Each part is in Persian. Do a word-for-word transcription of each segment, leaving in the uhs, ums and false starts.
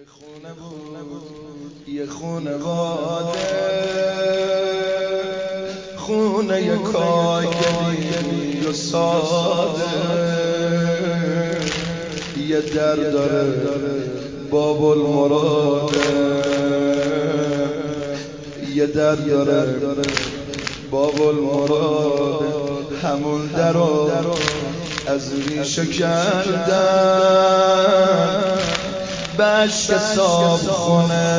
خونه بود یه خونواده، خونه یه کاگلی و ساده، یه در داره باب المراده، یه در داره باب المراده. همون درو از ریشه کندن، بشک صاحب خونه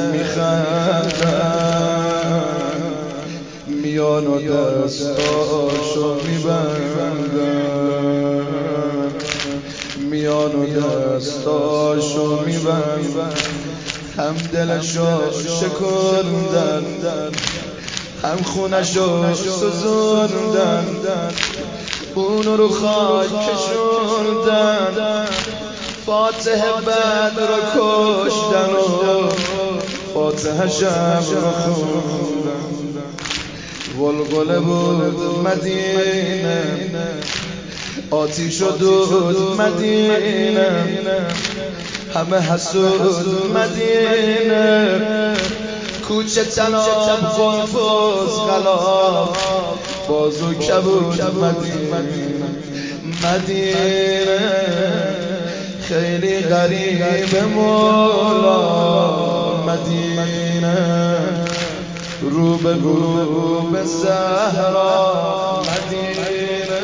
میخندن، میان و دستاشو میبندن، میان و دستاشو میبندن. هم دلشو شکندن، هم خونشو سوزوندن، اونو رو خاک کشوندن. فاتح بد رو کشتن و فاتح شب رو خوندن. غلغله بود مدینه، آتیش و دود مدینه، همه حسود مدینه. کوچه تناب قنفوز غلاب، بازو کبود مدینه. مدینه خیلی غریب مولا، مدینه رو به رو به زهرا، مدینه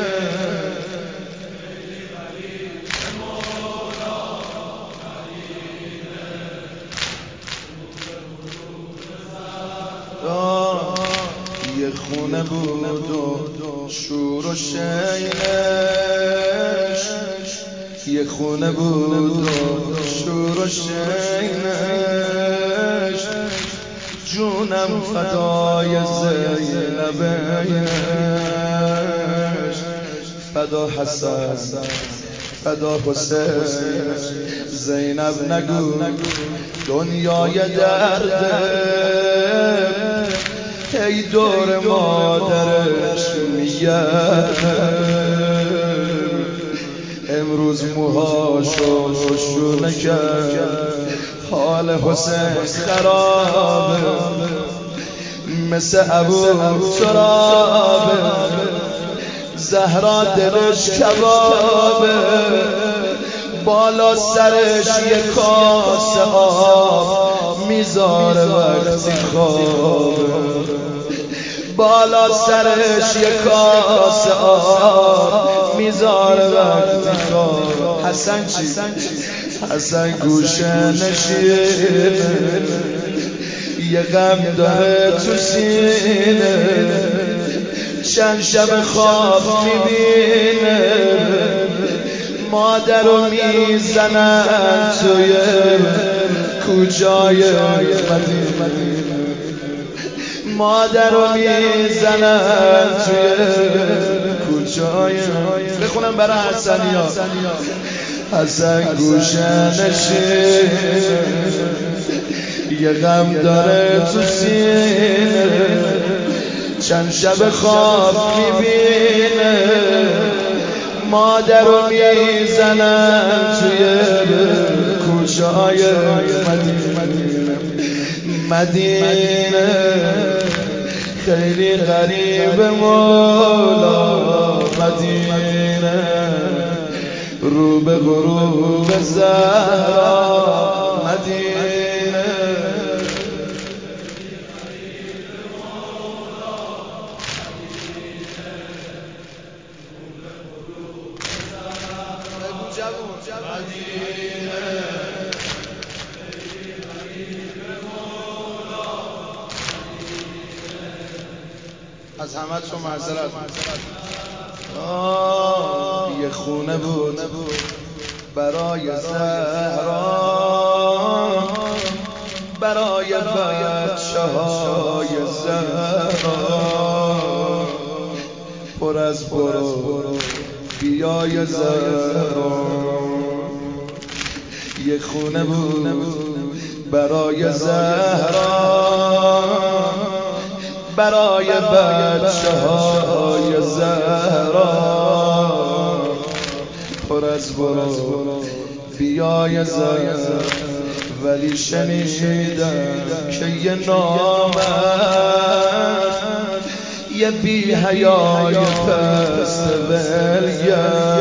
خیلی غریب مولا، مدینه رو به زهرا. یه خونه بود و شور و شینش، یه خونه بود و شور و شینش. جونم فدای زینبش، فدا حسن فدا حسین. زینب نگو دنیای درده، ای دور مادرش میگرده. امروز موهاشو شونه کرد، حال حسین خرابه، مثل ابو ترابه. زهرا دلش کبابه، بالا سرش یه کاسه آب میذاره وقتی خوابه. بالا سرش یه کاسه آب میذاره وقتی خوابه. حسن چی؟ حسن گوشه نشینه، یه غم داره تو سینه. چند شب خواب میبینه، مادر رو میزنن توی کوچای مدینه. مادر رو میزنن توی کوچای. بخونم برای حسنیا. حسن گوشه نشینه، یه غم داره تو سینه. چند شب خواب میبینه، مادر رو میزنن توی کوچه‌های مدینه. مدینه خیلی غریب مولا، مدینه رو به غروب زهرا، مدینه از همه تو معذرت. یه خونه بود برای زهرا، برای بچه های زهرا، پر از برو بیای زهرا. یه خونه بود برای زهرا، برای بچه های زهرا، پر از برو بیای زهرا. ولی شنیدم که یه نامرد یه بی حیای پست بلگرد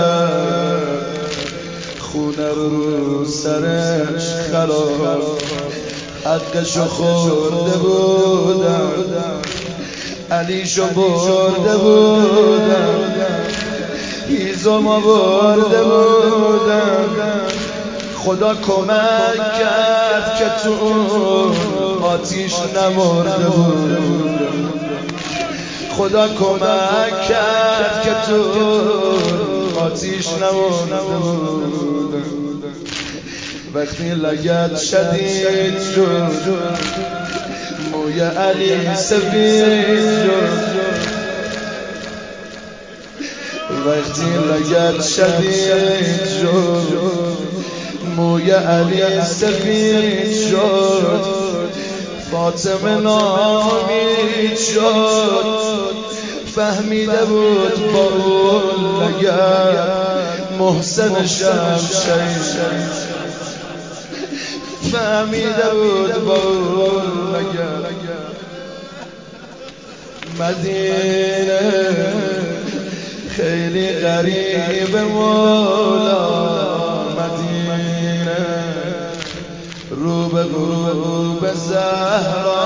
خونه رو سرش خراب حقشو خورده بودم علیشو برده بودم هیزم آورده بودم خدا کمک کرد که تو آتیش نمرده بودم خدا کمک کرد که تو آتیش نمرده بودم وقتی لگد شدید شد موی علی سفید شد وقتی لگد شدید شد موی علی سفید شد فاطمه نامید شد فهمیده بود با اون لگد محسن شمشیر فهمیده بود با اون لگد مدینه خیلی غریب مولا مدینه رو به رو به زهرا